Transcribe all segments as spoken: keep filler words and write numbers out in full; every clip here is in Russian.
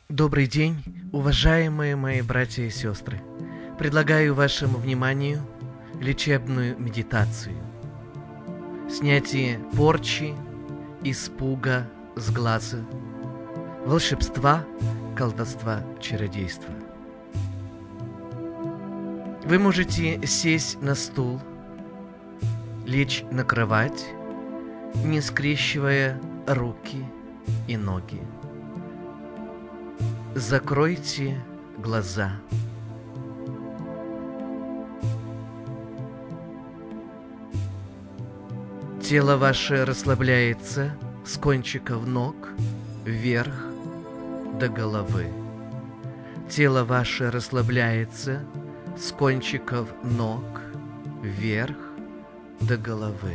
Добрый день, уважаемые мои братья и сестры. Предлагаю вашему вниманию лечебную медитацию. Снятие порчи, испуга с глаза, волшебства, колдовства, чародейства. Вы можете сесть на стул, лечь на кровать, не скрещивая руки и ноги. Закройте глаза. Тело ваше расслабляется с кончиков ног вверх до головы. Тело ваше расслабляется с кончиков ног вверх до головы.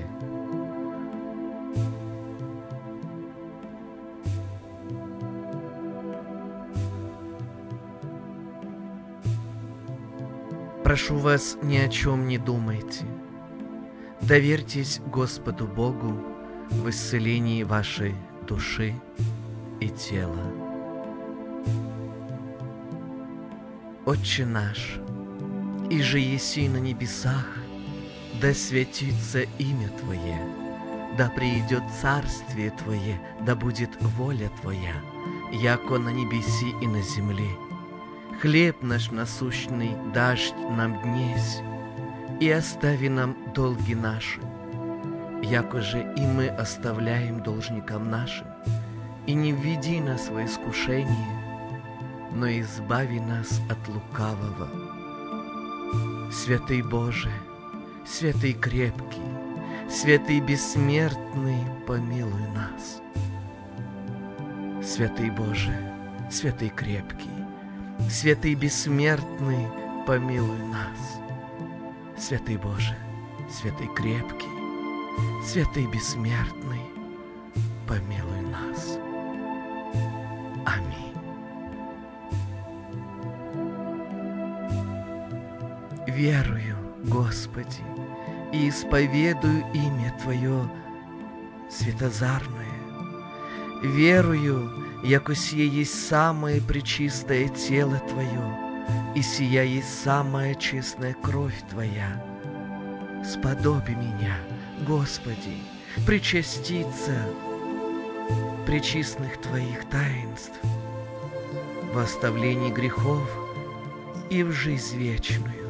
Прошу вас, ни о чем не думайте. Доверьтесь Господу Богу в исцелении вашей души и тела. Отче наш, иже еси на небесах, да святится имя Твое, да приидет царствие Твое, да будет воля Твоя, яко на небеси и на земле. Хлеб наш насущный дашь нам днесь, и остави нам долги наши, яко же и мы оставляем должникам нашим, и не введи нас во искушение, но избави нас от лукавого. Святый Боже, святый крепкий, святый бессмертный, помилуй нас. Святый Боже, святый крепкий, святый бессмертный, помилуй нас. Святый Боже, святый крепкий, святый бессмертный, помилуй нас. Аминь. Верую, Господи, и исповедую имя Твое светозарное. Верую, яко сие есть самое пречистое тело Твое, и сия есть самая честная кровь Твоя. Сподоби меня, Господи, причаститься пречистных Твоих таинств, в оставлении грехов и в жизнь вечную.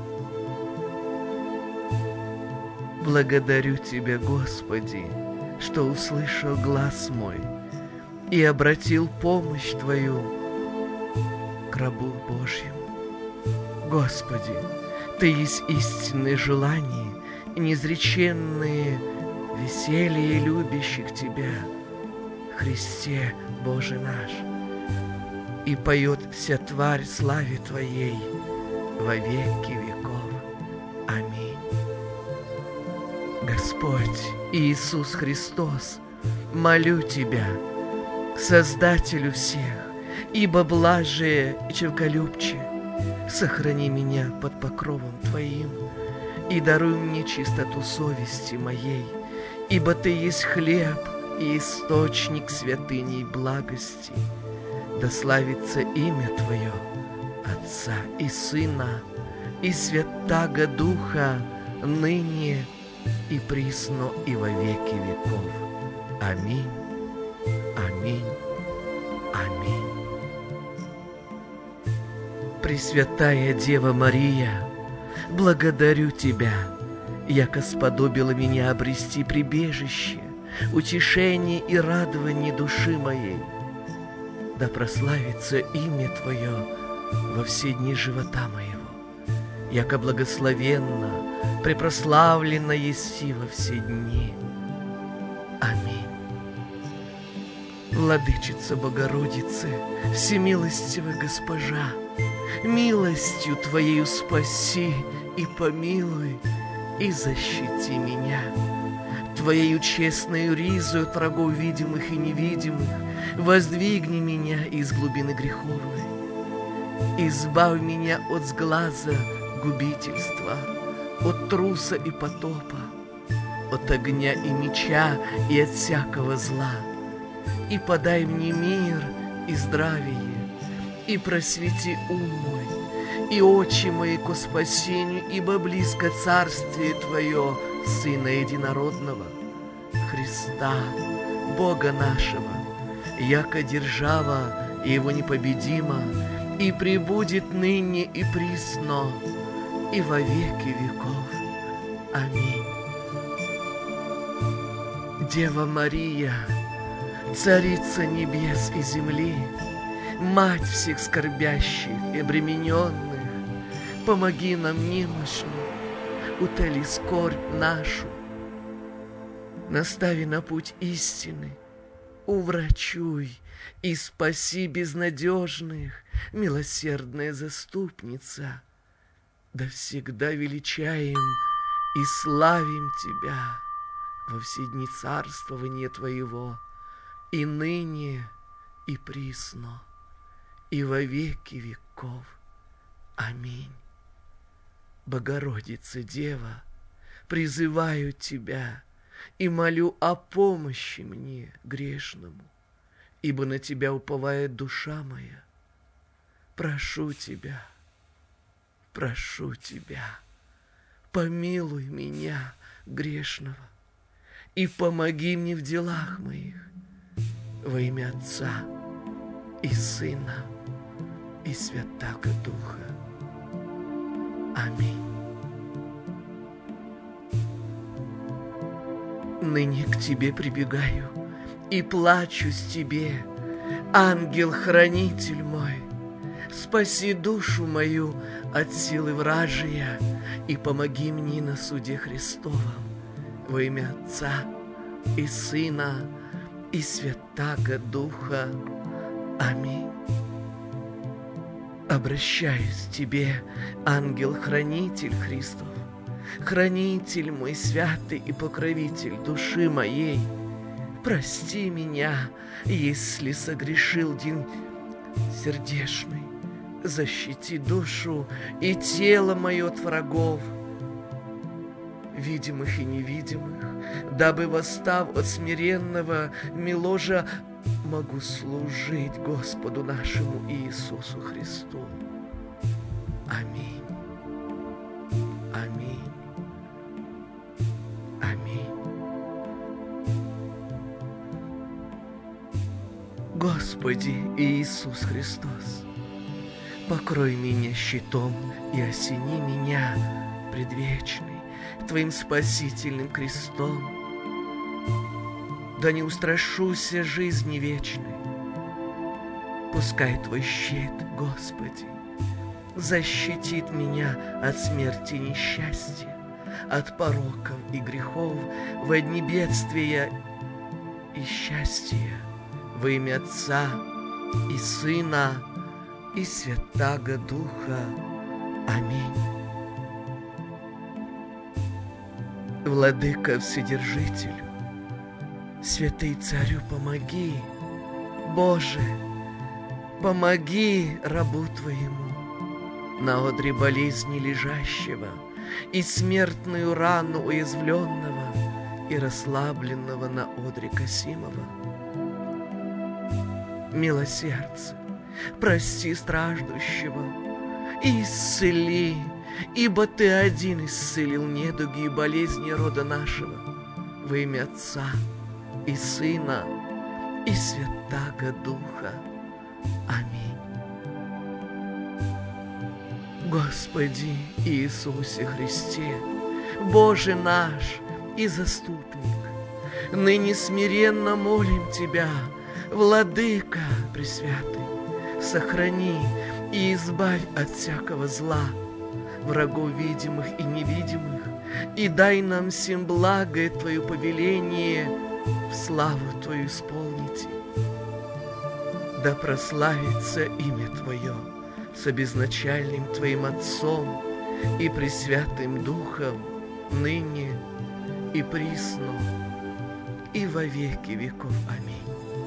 Благодарю Тебя, Господи, что услышал глас мой и обратил помощь Твою к рабу Божьему. Господи, Ты есть истинное желание и неизреченное веселье любящих Тебя, Христе Боже наш, и поет вся тварь славе Твоей во веки веков. Аминь. Господь Иисус Христос, молю Тебя, Создателю всех, ибо блажие и человеколюбче, сохрани меня под покровом Твоим и даруй мне чистоту совести моей, ибо Ты есть хлеб и источник святыни и благости. Да славится имя Твое, Отца и Сына и Святаго Духа, ныне и присно и во веки веков. Аминь. Аминь. Аминь. Пресвятая Дева Мария, благодарю Тебя, яко сподобила меня обрести прибежище, утешение и радование души моей. Да прославится имя Твое во все дни живота моего, яко благословенно, препрославленно еси во все дни. Аминь. Владычица Богородица, всемилостивая Госпожа, милостью Твоею спаси и помилуй, и защити меня. Твоею честною ризою от врагов видимых и невидимых воздвигни меня из глубины греховной. Избавь меня от сглаза губительства, от труса и потопа, от огня и меча и от всякого зла. И подай мне мир и здравие, и просвети ум мой, и очи мои ко спасению, ибо близко Царствие Твое, Сына Единородного, Христа, Бога нашего, яко держава Его непобедима, и пребудет ныне и присно, и во веки веков. Аминь. Дева Мария, Царица небес и земли, Мать всех скорбящих и обремененных, помоги нам немощным, утоли скорбь нашу, настави на путь истины, уврачуй и спаси безнадежных, милосердная заступница. Да всегда величаем и славим Тебя во все дни царствования Твоего, и ныне, и присно, и во веки веков. Аминь. Богородица Дева, призываю Тебя и молю о помощи мне, грешному, ибо на Тебя уповает душа моя. Прошу Тебя, прошу Тебя, помилуй меня, грешного, и помоги мне в делах моих, во имя Отца и Сына и Святаго Духа. Аминь. Ныне к Тебе прибегаю и плачусь Тебе, ангел-хранитель мой. Спаси душу мою от силы вражия и помоги мне на суде Христовом во имя Отца и Сына и Святаго Духа. Аминь. Обращаюсь к Тебе, ангел-хранитель Христов, хранитель мой святый и покровитель души моей. Прости меня, если согрешил день сердечный, защити душу и тело мое от врагов, видимых и невидимых, дабы, восстав от смиренного миложа, могу служить Господу нашему Иисусу Христу. Аминь. Аминь. Аминь. Господи Иисус Христос, покрой меня щитом и осени меня, предвечный, Твоим спасительным крестом. Да не устрашуся жизни вечной. Пускай Твой щит, Господи, защитит меня от смерти и несчастья, от пороков и грехов, во дни бедствия и счастья, во имя Отца и Сына и Святаго Духа. Аминь. Владыка Вседержителю, Святый Царю, помоги, Боже, помоги рабу Твоему, на одре болезни лежащего и смертную рану уязвленного и расслабленного на одре косимого. Милосердце, прости страждущего и исцели, ибо Ты один исцелил недуги и болезни рода нашего, во имя Отца и Сына и Святаго Духа. Аминь. Господи Иисусе Христе, Боже наш и заступник, ныне смиренно молим Тебя, Владыка Пресвятый, сохрани и избавь от всякого зла, врагов видимых и невидимых, и дай нам всем благое Твое повеление в славу Твою исполните. Да прославится имя Твое с обезначальным Твоим Отцом и Пресвятым Духом, ныне и присно, и во веки веков. Аминь.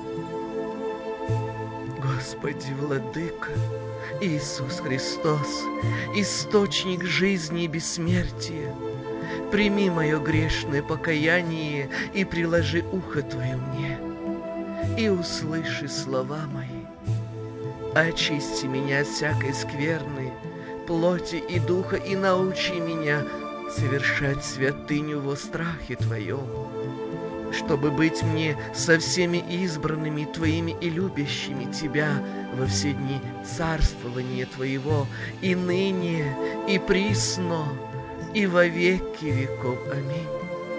Господи, Владыка, Иисус Христос, источник жизни и бессмертия, прими мое грешное покаяние и приложи ухо Твое мне, и услыши слова мои, очисти меня от всякой скверны, плоти и духа, и научи меня совершать святыню во страхе Твоем, чтобы быть мне со всеми избранными Твоими и любящими Тебя во все дни царствования Твоего, и ныне, и присно, и во веки веков. Аминь.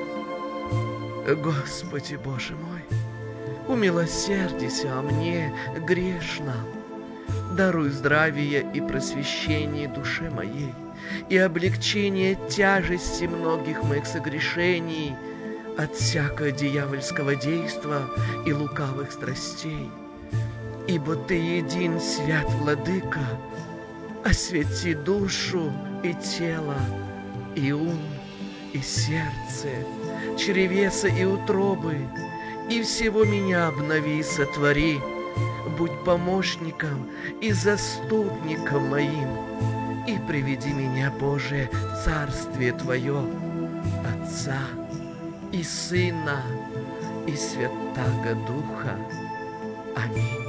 Господи Боже мой, умилосердися о мне, грешном, даруй здравие и просвещение душе моей, и облегчение тяжести многих моих согрешений от всякого дьявольского действа и лукавых страстей. Ибо Ты един, свят Владыка, освети душу и тело, и ум, и сердце, чревеса и утробы, и всего меня обнови и сотвори, будь помощником и заступником моим, и приведи меня, Боже, в Царствие Твое, Отца и Сына и Святаго Духа. Аминь.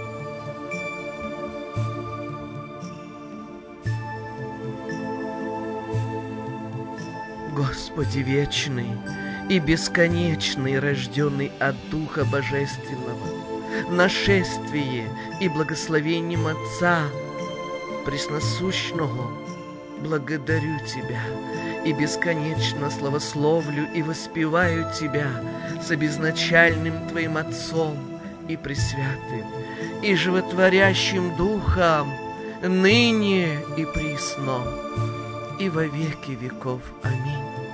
Господи вечный и бесконечный, рожденный от Духа Божественного, нашествие и благословением Отца Пресносущного, благодарю Тебя и бесконечно славословлю и воспеваю Тебя с обезначальным Твоим Отцом и Пресвятым, и животворящим Духом, ныне и присно, и во веки веков. Аминь.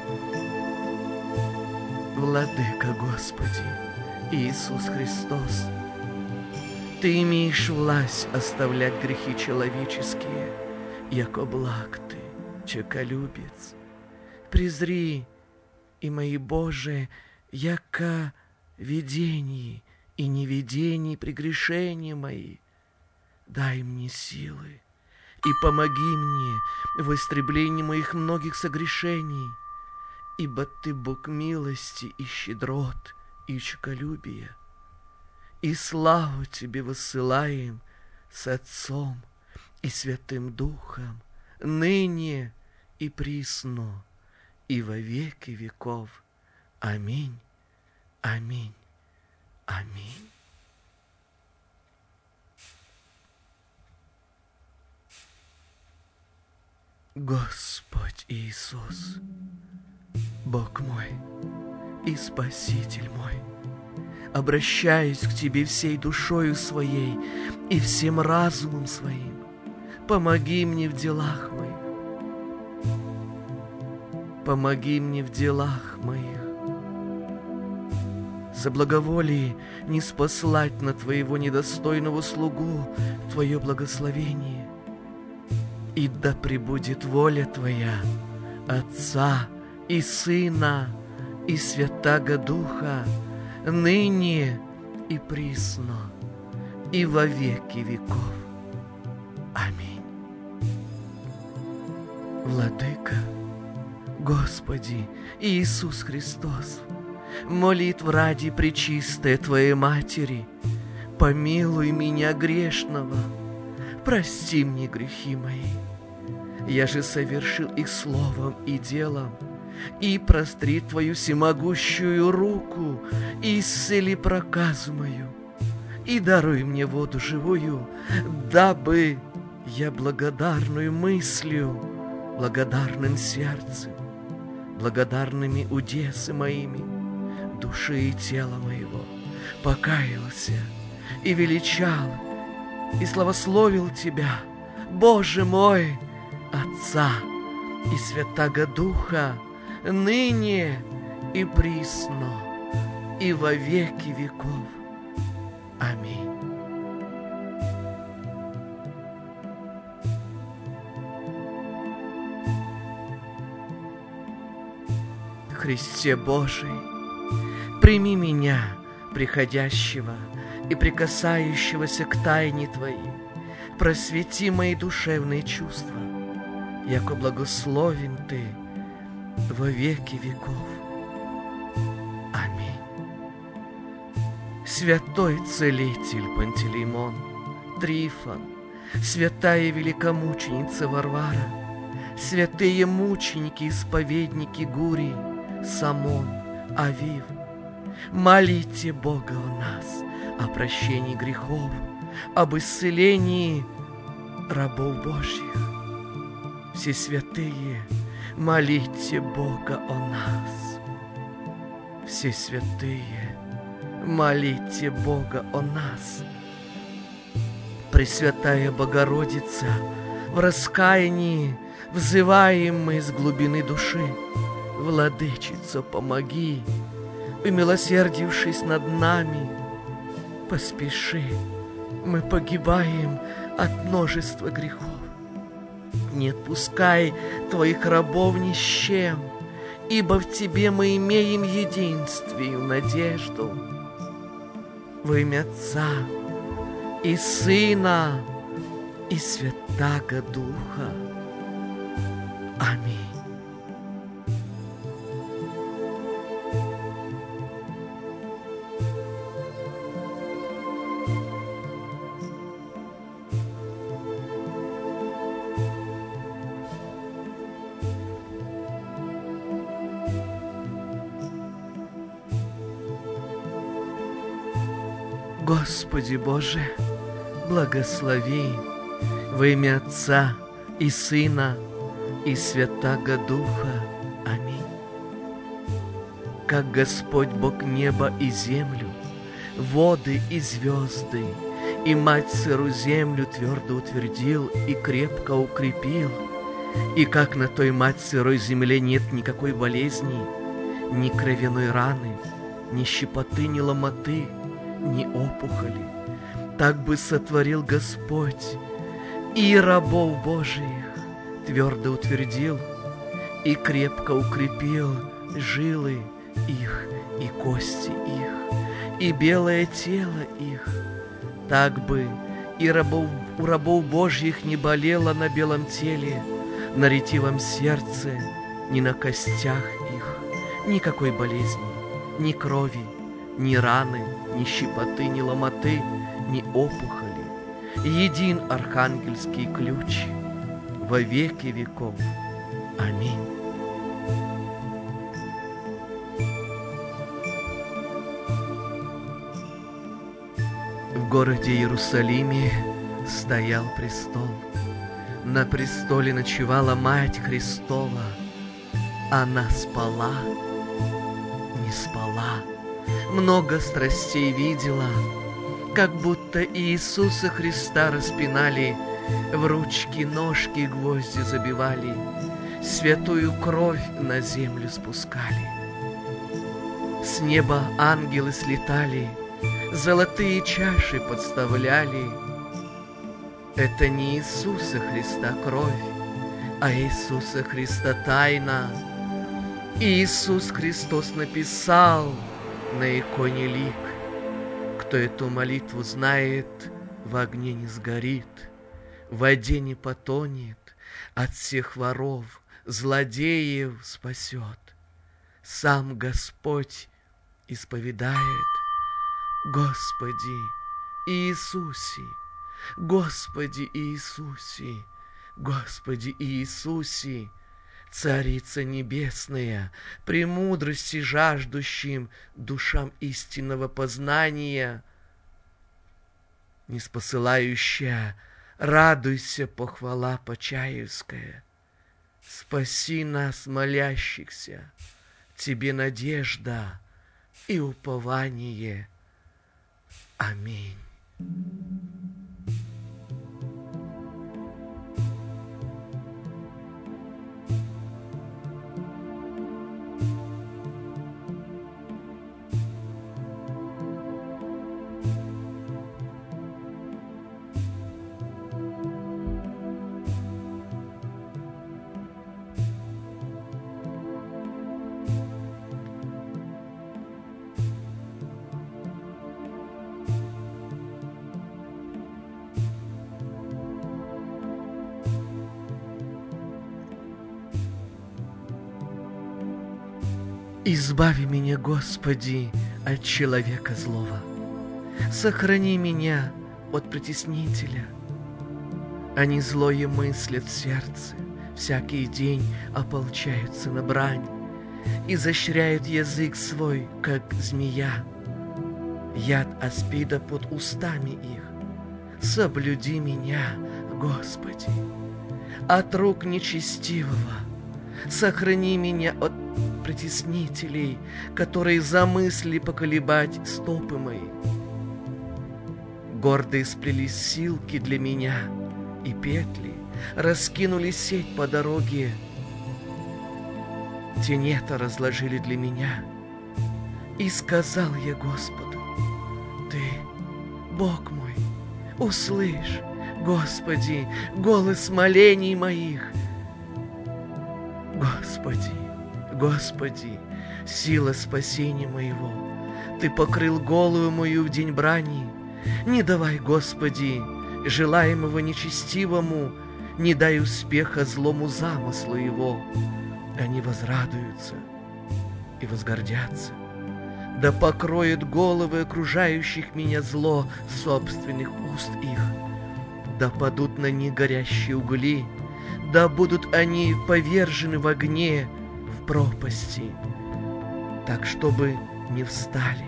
Владыка Господи, Иисус Христос, Ты имеешь власть оставлять грехи человеческие, яко благ Ты, чеколюбец. Презри и мои, Боже, яко видении и невидении прегрешения мои. Дай мне силы и помоги мне в истреблении моих многих согрешений, ибо Ты Бог милости и щедрот и чеколюбия. И славу Тебе высылаем с Отцом и Святым Духом, ныне и присно, и во веки веков. Аминь, аминь, аминь. Господь Иисус, Бог мой и Спаситель мой, обращаюсь к Тебе всей душою своей и всем разумом своим. Помоги мне в делах моих. Помоги мне в делах моих. Заблаговолие не спаслать на Твоего недостойного слугу Твое благословение. И да пребудет воля Твоя, Отца и Сына и Святаго Духа, ныне и присно, и во веки веков. Аминь. Владыка, Господи Иисус Христос, молитв ради пречистой Твоей Матери, помилуй меня грешного, прости мне грехи мои. Я же совершил их словом и делом, и простри Твою всемогущую руку, и исцели проказу мою, и даруй мне воду живую, дабы я благодарную мыслью, благодарным сердцем, благодарными удесы моими, души и тела моего, покаялся и величал, и славословил Тебя, Боже мой, Отца и Святаго Духа, ныне и присно, и во веки веков. Аминь. Христе Божий, прими меня, приходящего и прикасающегося к тайне Твоей, просвети мои душевные чувства, яко благословен Ты во веки веков. Аминь. Святой Целитель Пантелеймон, Трифон, святая великомученица Варвара, святые мученики-исповедники Гурий, Самон, Авив, молите Бога о нас, о прощении грехов, об исцелении рабов Божьих. Все святые, молите Бога о нас. Все святые, молите Бога о нас. Пресвятая Богородица, в раскаянии взываем мы из глубины души. Владычица, помоги, умилосердившись над нами, поспеши, мы погибаем от множества грехов. Не отпускай твоих рабов ни с чем, ибо в тебе мы имеем единствие и надежду. Во имя Отца и Сына и Святаго Духа. Аминь. Господи Боже, благослови во имя Отца и Сына и Святаго Духа. Аминь. Как Господь Бог неба и землю, воды и звезды, и мать сыру землю твердо утвердил и крепко укрепил, и как на той мать сырой земле нет никакой болезни, ни кровяной раны, ни щепоты, ни ломоты, ни опухоли, так бы сотворил Господь и рабов Божиих, твердо утвердил и крепко укрепил жилы их и кости их, и белое тело их, так бы и рабов, у рабов Божьих не болело на белом теле, на ретивом сердце, ни на костях их, никакой болезни, ни крови, ни раны, ни щепоты, ни ломоты, ни опухоли. Един архангельский ключ во веки веков. Аминь. В городе Иерусалиме стоял престол. На престоле ночевала Мать Христова. Она спала, не спала, много страстей видела, как будто Иисуса Христа распинали, в ручки-ножки гвозди забивали, святую кровь на землю спускали. С неба ангелы слетали, золотые чаши подставляли. Это не Иисуса Христа кровь, а Иисуса Христа тайна. Иисус Христос написал на иконе лик: кто эту молитву знает, в огне не сгорит, в воде не потонет, от всех воров, злодеев спасет. Сам Господь исповедает: Господи Иисусе, Господи Иисусе, Господи Иисусе, Царица Небесная, премудрости жаждущим душам истинного познания, неспосылающая, радуйся, похвала Почаевская. Спаси нас, молящихся, Тебе надежда и упование. Аминь. Избави меня, Господи, от человека злого. Сохрани меня от притеснителя. Они злое мыслят в сердце, всякий день ополчаются на брань, изощряют язык свой, как змея. Яд аспида под устами их. Соблюди меня, Господи, от рук нечестивого. Сохрани меня от притеснителей, которые замысли поколебать стопы мои. Гордые сплели силки для меня, и петли раскинули сеть по дороге. Тенета разложили для меня, и сказал я Господу: Ты, Бог мой, услышь, Господи, голос молений моих. Господи, Господи, сила спасения моего, Ты покрыл голову мою в день брани. Не давай, Господи, желаемого нечестивому, не дай успеха злому замыслу его. Они возрадуются и возгордятся. Да покроет головы окружающих меня зло собственных уст их. Да падут на них горящие угли, да будут они повержены в огне, в пропасти, так, чтобы не встали.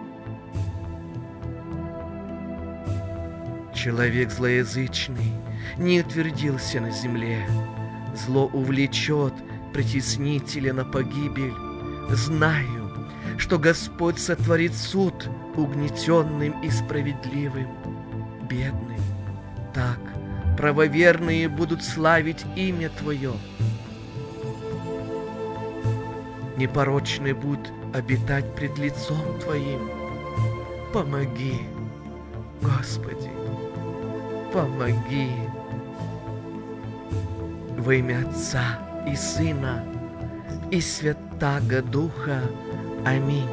Человек злоязычный не утвердился на земле, зло увлечет притеснителя на погибель. Знаю, что Господь сотворит суд угнетенным и справедливым, бедным. Так правоверные будут славить имя Твое. Непорочные будут обитать пред лицом Твоим. Помоги, Господи, помоги. Во имя Отца и Сына и Святаго Духа. Аминь.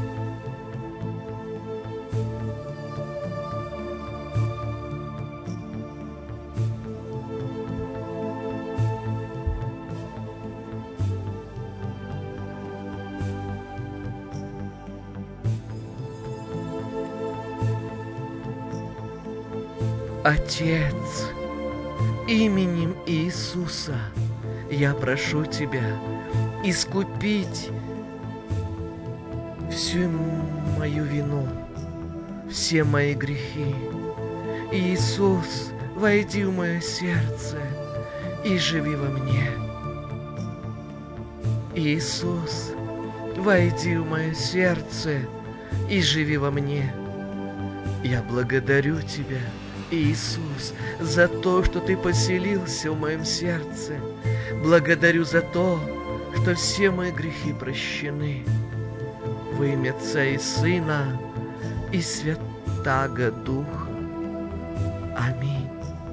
Отец, именем Иисуса я прошу Тебя искупить всю мою вину, все мои грехи. Иисус, войди в мое сердце и живи во мне. Иисус, войди в мое сердце и живи во мне. Я благодарю Тебя, Иисус, за то, что Ты поселился в моем сердце. Благодарю за то, что все мои грехи прощены. Во имя Отца и Сына и Святаго Духа. Аминь.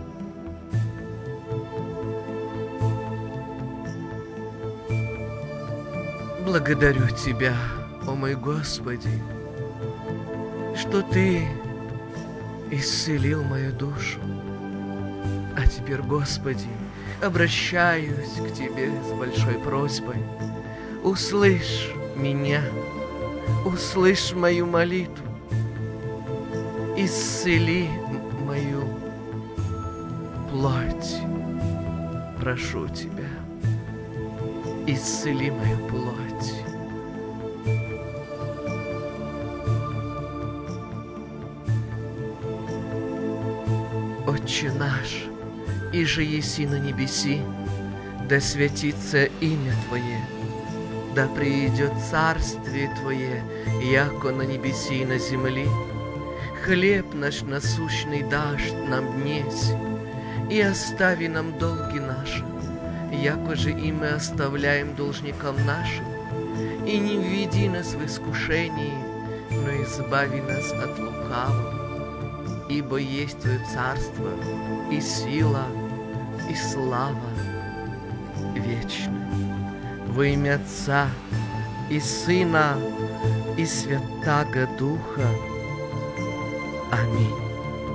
Благодарю Тебя, о мой Господи, что Ты исцелил мою душу. А теперь, Господи, обращаюсь к Тебе с большой просьбой. Услышь меня, услышь мою молитву, исцели мою плоть. Прошу Тебя, исцели мою плоть. Отче наш, иже еси на небеси, да святится имя Твое, да приидет царствие Твое, яко на небеси и на земли. Хлеб наш насущный дашь нам днесь, и остави нам долги наши, яко же и мы оставляем должникам нашим. И не введи нас в искушение, но избави нас от лукавого. Ибо есть Твое царство, и сила, и слава вечная. Во имя Отца и Сына и Святаго Духа. Аминь.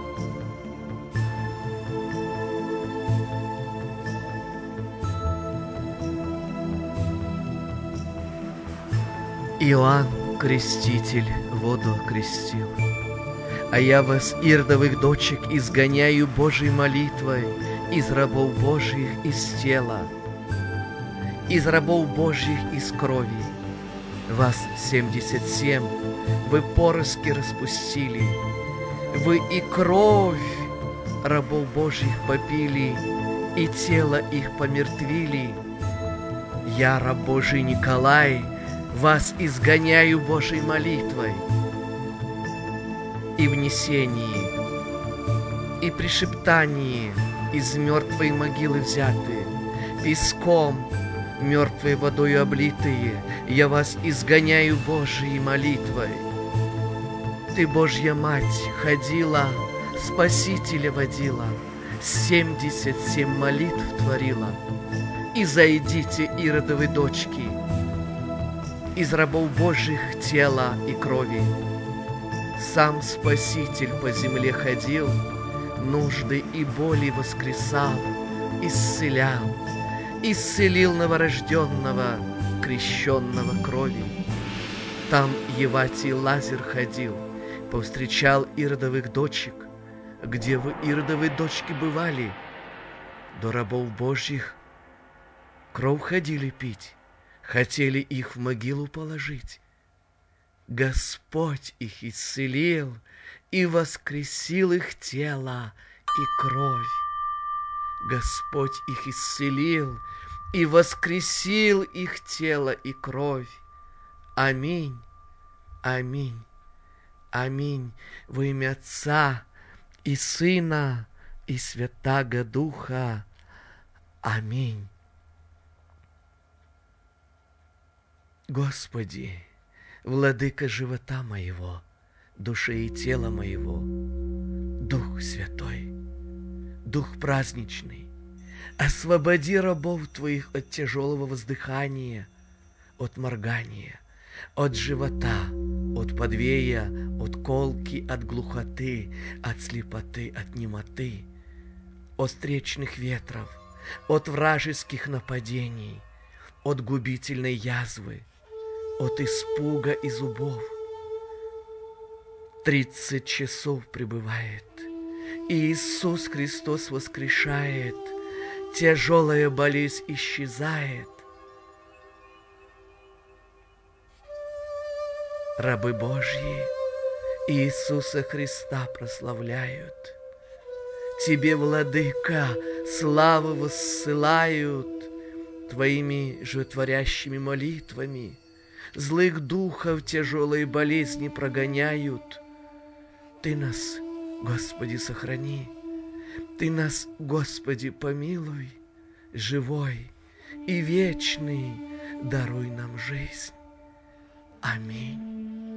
Иоанн Креститель воду окрестил, а я вас, ирдовых дочек, изгоняю Божьей молитвой из рабов Божьих из тела, из рабов Божьих из крови. Вас семьдесят семь вы пороски распустили, вы и кровь рабов Божьих попили, и тело их помертвили. Я, раб Божий Николай, вас изгоняю Божьей молитвой и внесении, и пришептании из мертвой могилы взятые, песком, мертвой водою облитые, я вас изгоняю Божией молитвой. Ты, Божья Мать, ходила, Спасителя водила, семьдесят семь молитв творила. И зайдите, иродовы дочки, из рабов Божьих тела и крови. Сам Спаситель по земле ходил, нужды и боли воскресал, исцелял, исцелил новорожденного, крещенного крови. Там Еватий Лазарь ходил, повстречал иродовых дочек. Где вы, иродовы дочки, бывали? До рабов Божьих кровь ходили пить, хотели их в могилу положить. Господь их исцелил и воскресил их тело и кровь. Господь их исцелил и воскресил их тело и кровь. Аминь, аминь, аминь. Во имя Отца и Сына и Святаго Духа. Аминь. Господи, Владыка живота моего, души и тела моего, Дух Святой, Дух праздничный, освободи рабов Твоих от тяжелого воздыхания, от моргания, от живота, от подвея, от колки, от глухоты, от слепоты, от немоты, от встречных ветров, от вражеских нападений, от губительной язвы, от испуга и зубов. Тридцать часов пребывает, и Иисус Христос воскрешает, тяжелая болезнь исчезает. Рабы Божьи Иисуса Христа прославляют. Тебе, Владыка, славу воссылают Твоими животворящими молитвами. Злых духов тяжелые болезни прогоняют. Ты нас, Господи, сохрани. Ты нас, Господи, помилуй. Живой и вечный даруй нам жизнь. Аминь.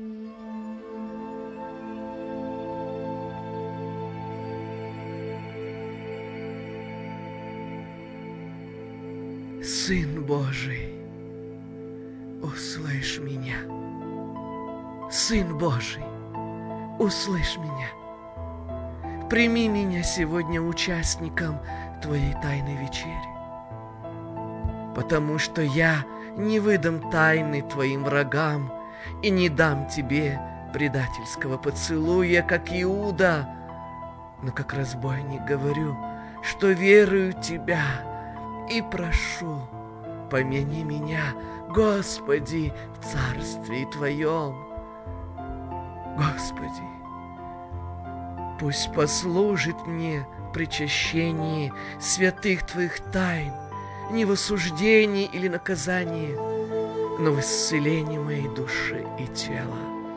Сын Божий, услышь меня. Сын Божий, услышь меня. Прими меня сегодня участником Твоей тайной вечери, потому что я не выдам тайны Твоим врагам и не дам Тебе предательского поцелуя, как Иуда, но как разбойник говорю, что верую в Тебя и прошу, помяни меня, Господи, в царстве Твоем. Господи, пусть послужит мне причащение святых Твоих тайн, не в осуждении или наказании, но в исцелении моей души и тела.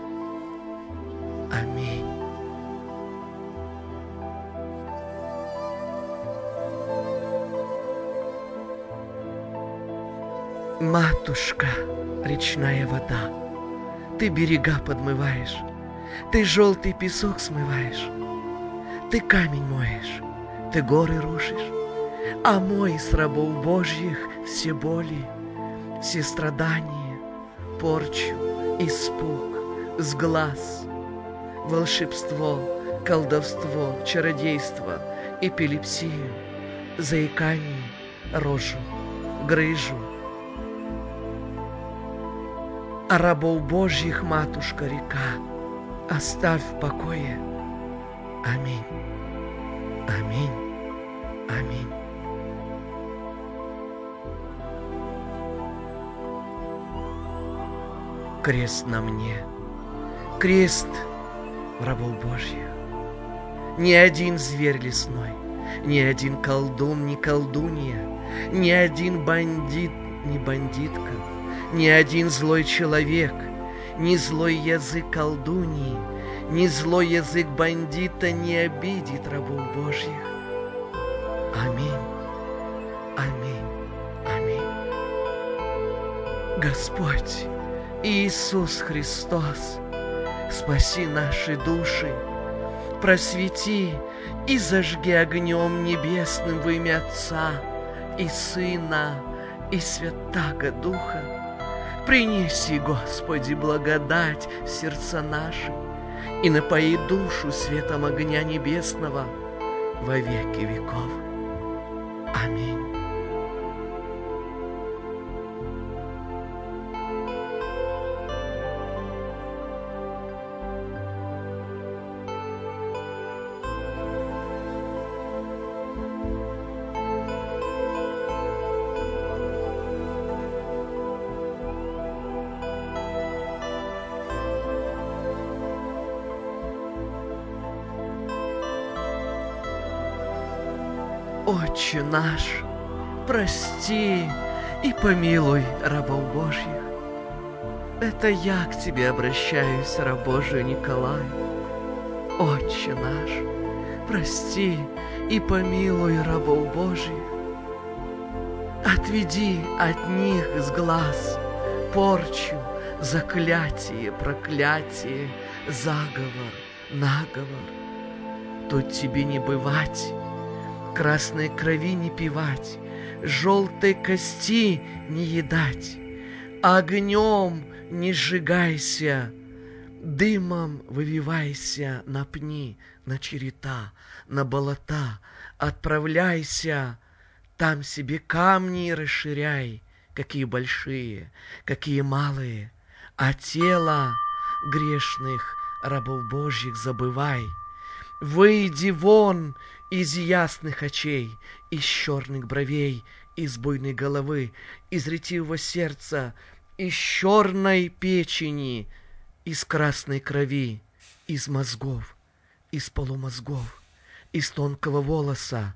Аминь. Матушка, речная вода, ты берега подмываешь, ты желтый песок смываешь, ты камень моешь, ты горы рушишь, а мой с рабов Божьих все боли, все страдания, порчу, испуг, сглаз, волшебство, колдовство, чародейство, эпилепсию, заикание, рожу, грыжу. А рабов Божьих, матушка река, оставь в покое. Аминь. Аминь. Аминь. Крест на мне, крест рабов Божьих. Ни один зверь лесной, ни один колдун, ни колдунья, ни один бандит, ни бандитка, ни один злой человек, ни злой язык колдуньи, ни злой язык бандита не обидит рабов Божьих. Аминь, аминь, аминь. Господь Иисус Христос, спаси наши души, просвети и зажги огнем небесным во имя Отца и Сына и Святаго Духа. Принеси, Господи, благодать в сердца наши и напои душу светом огня небесного во веки веков. Аминь. Отче наш, прости и помилуй рабов Божьих. Это я к тебе обращаюсь, раб Божий Николай. Отче наш, прости и помилуй рабов Божьих. Отведи от них с глаз порчу, заклятие, проклятие, заговор, наговор. Тут тебе не бывать, красной крови не пивать, желтой кости не едать, огнем не сжигайся, дымом вывивайся на пни, на черета, на болота, отправляйся, там себе камни расширяй, какие большие, какие малые, а тело грешных рабов Божьих забывай. Выйди вон из ясных очей, из черных бровей, из буйной головы, из ретивого сердца, из черной печени, из красной крови, из мозгов, из полумозгов, из тонкого волоса,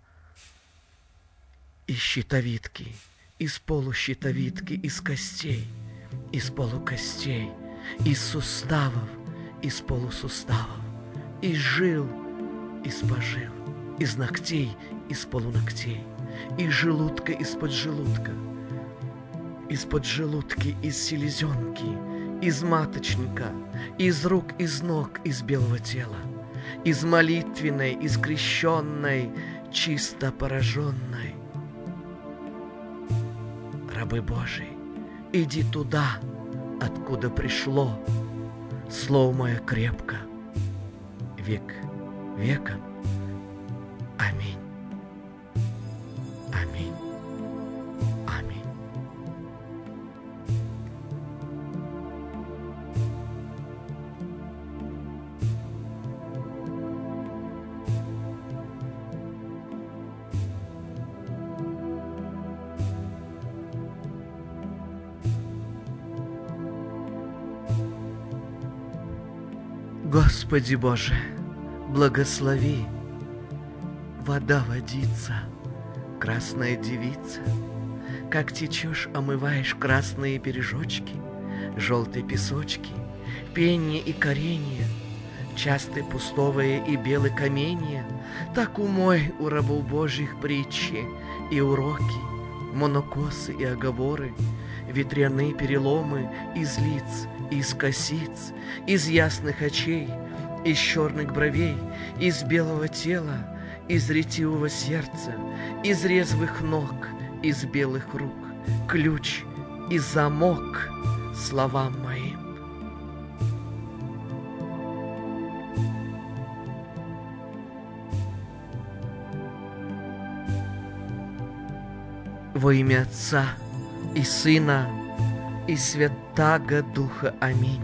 из щитовидки, из полущитовидки, из костей, из полукостей, из суставов, из полусуставов, из жил, из пожил, из ногтей, из полуногтей, из желудка, из-под желудка, из-под желудки, из селезенки, из маточника, из рук, из ног, из белого тела, из молитвенной, из крещенной, чисто пораженной. Рабы Божии, иди туда, откуда пришло слово мое крепко, век веком. Аминь. Аминь. Аминь. Господи Боже, благослови. Вода водится, красная девица, как течешь, омываешь красные бережочки, желтые песочки, пенье и коренье, частые пустовые и белые каменья, так умой у рабов Божьих притчи и уроки, монокосы и оговоры, ветряные переломы из лиц, из косиц, из ясных очей, из черных бровей, из белого тела, из ретивого сердца, из резвых ног, из белых рук, ключ и замок словам моим. Во имя Отца и Сына и Святаго Духа. Аминь.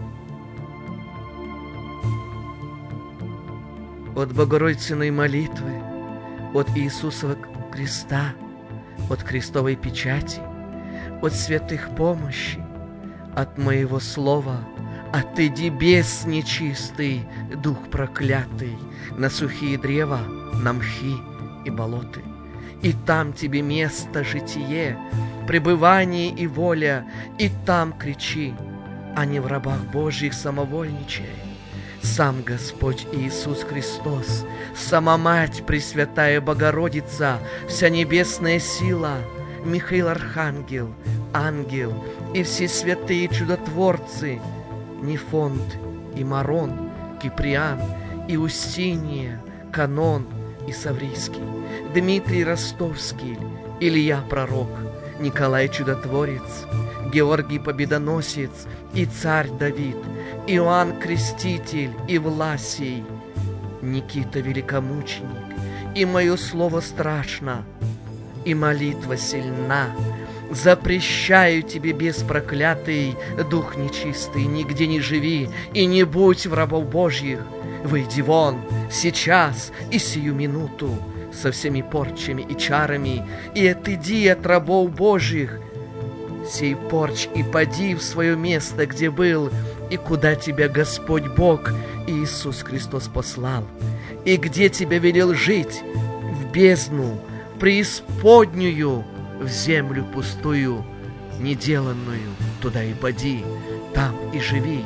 От Богородициной молитвы, от Иисусова креста, от крестовой печати, от святых помощи, от моего слова, отойди, бес нечистый, дух проклятый, на сухие древа, на мхи и болоты. И там тебе место, житие, пребывание и воля, и там кричи, а не в рабах Божьих самовольничай. Сам Господь Иисус Христос, сама Мать Пресвятая Богородица, вся небесная сила, Михаил Архангел, ангел и все святые чудотворцы, Нефонт и Марон, Киприан и Устинья, Канон и Саврийский, Дмитрий Ростовский, Илья Пророк, Николай Чудотворец, Георгий Победоносец и царь Давид, Иоанн Креститель и Власий, Никита Великомученик, и мое слово страшно, и молитва сильна. Запрещаю тебе, бес проклятый, дух нечистый, нигде не живи и не будь в рабов Божьих. Выйди вон, сейчас и сию минуту, со всеми порчами и чарами, и отойди от рабов Божьих. Сей порч и поди в свое место, где был, и куда тебя Господь Бог Иисус Христос послал, и где тебя велел жить, в бездну, преисподнюю, в землю пустую, неделанную, туда и поди, там и живи.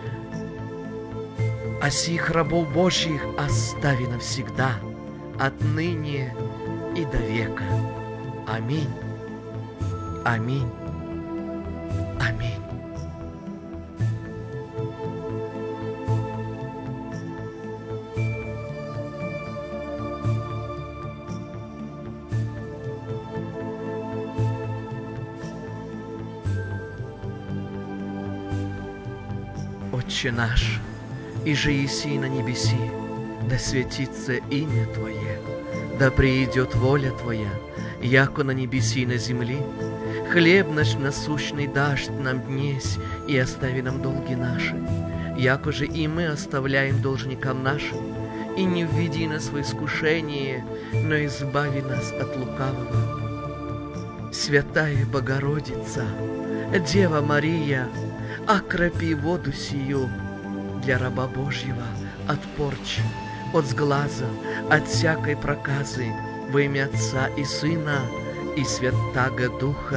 А сих рабов Божьих остави навсегда, отныне и до века. Аминь. Аминь. Аминь. Отче наш, иже еси на небеси, да светится имя Твое, да приидет воля Твоя, яко на небеси и на земли. Хлеб наш насущный дашь нам днесь, и остави нам долги наши, яко же и мы оставляем должникам нашим, и не введи нас в искушение, но избави нас от лукавого. Святая Богородица, Дева Мария, окропи воду сию для раба Божьего от порчи, от сглаза, от всякой проказы, во имя Отца и Сына и Святаго Духа.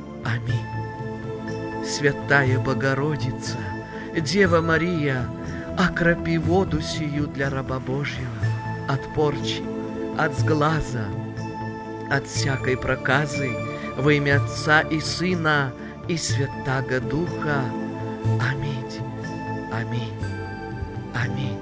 Аминь. Святая Богородица, Дева Мария, окропи воду сию для раба Божьего от порчи, от сглаза, от всякой проказы, во имя Отца и Сына и Святаго Духа. Аминь. Аминь. Аминь.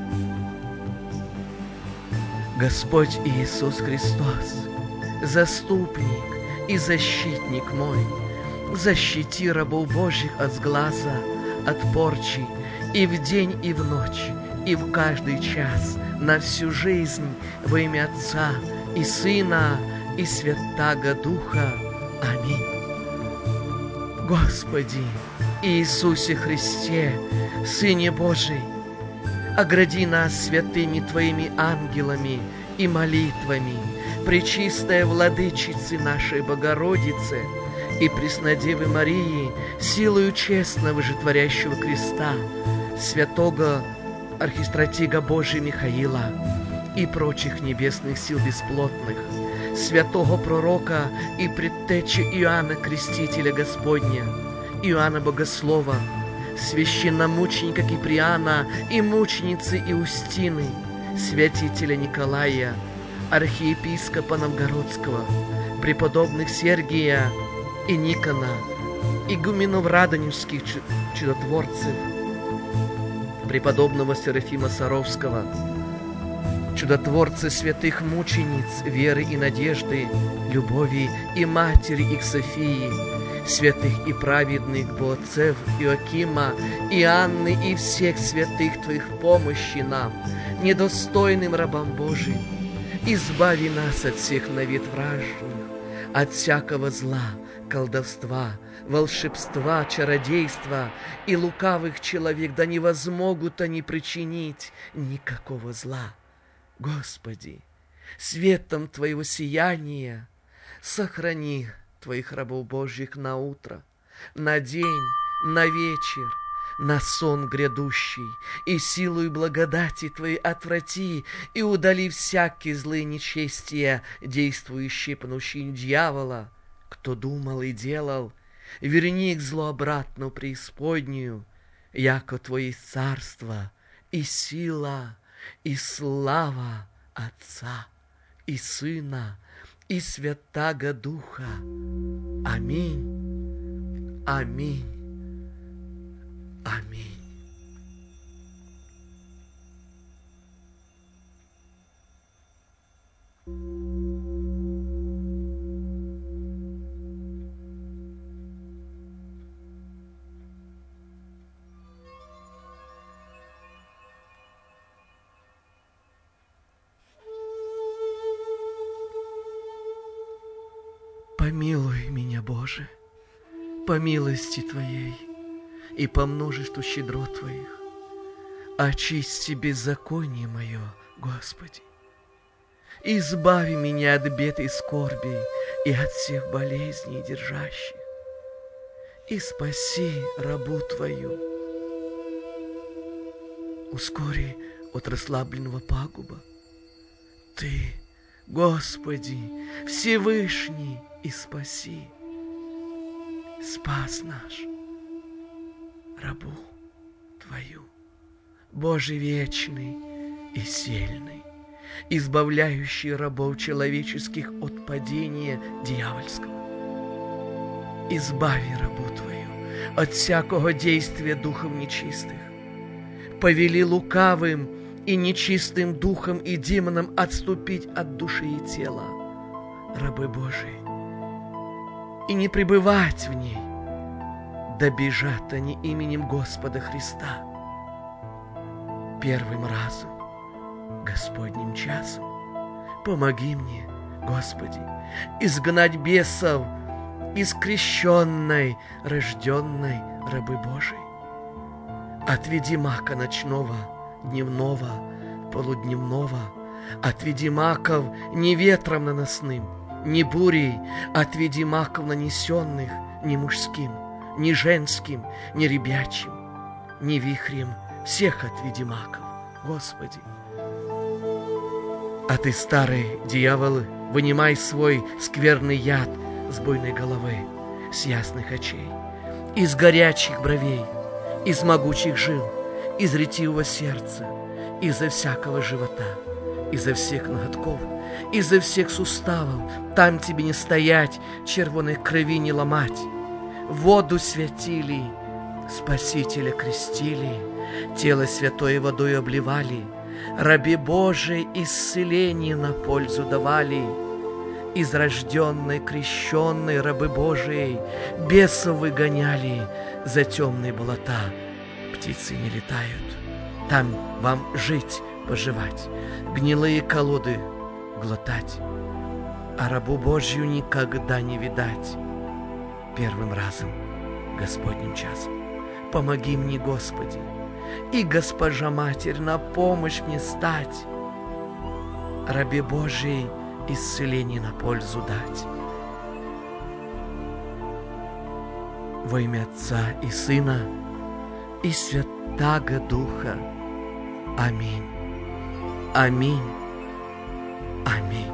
Господь Иисус Христос, заступник и защитник мой, защити рабов Божьих от сглаза, от порчи, и в день, и в ночь, и в каждый час, на всю жизнь, во имя Отца и Сына и Святаго Духа. Аминь. Господи Иисусе Христе, Сыне Божий, огради нас святыми Твоими ангелами и молитвами, Пречистая Владычицы нашей Богородицы и Преснодевы Марии, силою честного житворящего креста, святого архистратига Божия Михаила и прочих небесных сил бесплотных, святого пророка и предтечи Иоанна Крестителя Господня, Иоанна Богослова, священномученика Киприана и мученицы Иустины, святителя Николая, архиепископа Новгородского, преподобных Сергия и Никона, игуменов радонежских чудотворцев, преподобного Серафима Саровского, чудотворцы святых мучениц веры и надежды, любови и матери их Софии, святых и праведных Боцев, Иоакима, и Анны и всех святых Твоих, помощи нам, недостойным рабам Божиим. Избави нас от всех навет враждных, от всякого зла, колдовства, волшебства, чародейства и лукавых человек, да невозмогут они причинить никакого зла. Господи, светом Твоего сияния сохрани Твоих рабов Божьих на утро, на день, на вечер, на сон грядущий, и силою благодати Твоей отврати и удали всякие злые нечестия, действующие по наущению дьявола. Кто думал и делал, верни их зло обратно в преисподнюю, яко Твое царство и сила, и слава Отца и Сына, и Святаго Духа. Аминь. Аминь. Аминь. Помилуй меня, Боже, по милости Твоей и по множеству щедрот Твоих. Очисти беззаконие мое, Господи. Избави меня от бед и скорбей и от всех болезней держащих. И спаси рабу Твою. Ускори от расслабленного пагуба. Ты, Господи, Всевышний, и спаси. Спас наш рабу Твою, Боже вечный и сильный, избавляющий рабов человеческих от падения дьявольского. Избави рабу Твою от всякого действия духов нечистых. Повели лукавым и нечистым духом и демонам отступить от души и тела рабы Божии, и не пребывать в ней, да бежат они именем Господа Христа. Первым разом, Господним часом, помоги мне, Господи, изгнать бесов из крещенной, рожденной рабы Божией. Отведи мака ночного, дневного, полудневного, отведи маков не ветром наносным, не бурей, отведи маков нанесенных ни мужским, ни женским, ни ребячим, ни вихрем, всех отведи маков, Господи. А ты, старый дьявол, вынимай свой скверный яд с буйной головы, с ясных очей, из горячих бровей, из могучих жил, из ретивого сердца, изо всякого живота, изо всех ноготков, изо всех суставов. Там тебе не стоять, червоной крови не ломать. Воду святили, Спасителя крестили, тело святой водой обливали, рабе Божией исцеление на пользу давали. Из рожденной, крещенной рабы Божией бесов выгоняли за темные болота. Птицы не летают, там вам жить, поживать, гнилые колоды глотать, а рабу Божью никогда не видать. Первым разом, Господним часом, помоги мне, Господи, и Госпожа Матерь на помощь мне стать, рабе Божией исцеление на пользу дать. Во имя Отца и Сына и Святаго Духа. Аминь. Аминь. Аминь.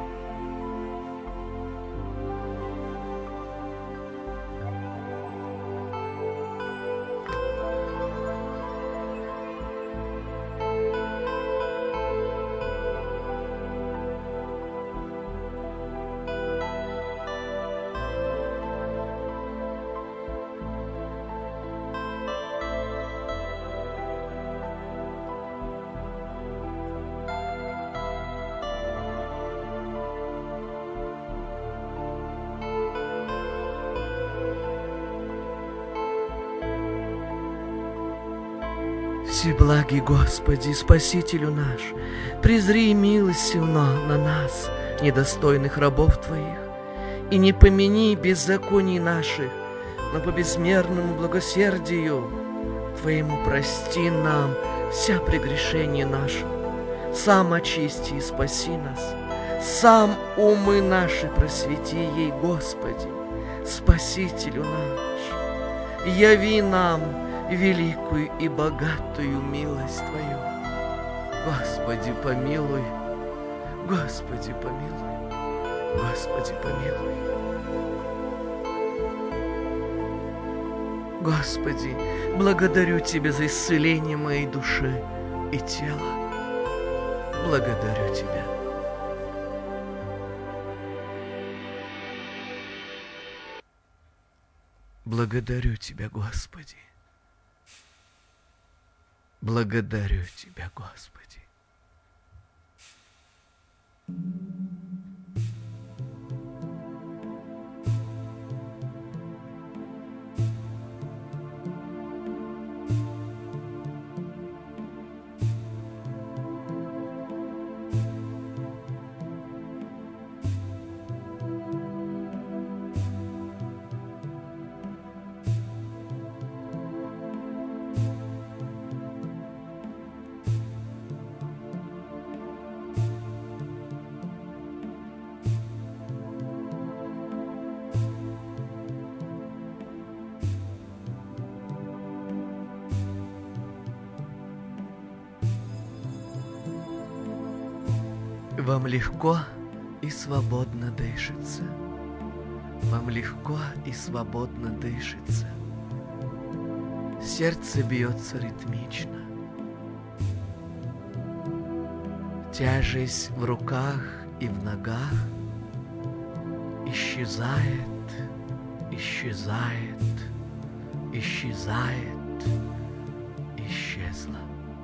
Всеблагий Господи, Спасителю наш, презри милостивно на нас, недостойных рабов Твоих, и не помяни беззаконий наших, но по безмерному благосердию Твоему прости нам вся прегрешение наше. Сам очисти и спаси нас, Сам умы наши просвети ей, Господи, Спасителю наш. Яви нам великую и богатую милость Твою. Господи, помилуй, Господи, помилуй, Господи, помилуй. Господи, благодарю Тебя за исцеление моей души и тела. Благодарю Тебя. Благодарю Тебя, Господи. Благодарю Тебя, Господи. Вам легко и свободно дышится. Вам легко и свободно дышится. Сердце бьется ритмично. Тяжесть в руках и в ногах исчезает, исчезает, исчезает, исчезла.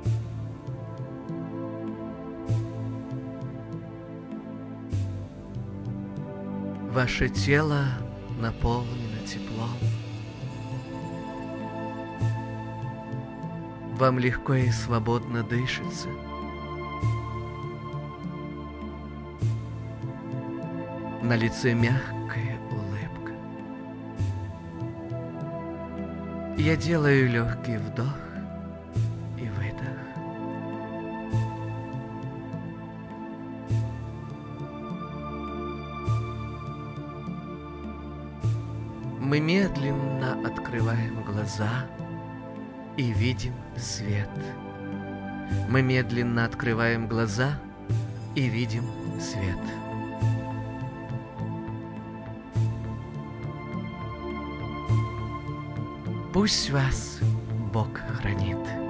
Ваше тело наполнено теплом. Вам легко и свободно дышится. На лице мягкая улыбка. Я делаю легкий вдох и выдох. Мы медленно открываем глаза и видим свет. Мы медленно открываем глаза и видим свет. Пусть вас Бог хранит.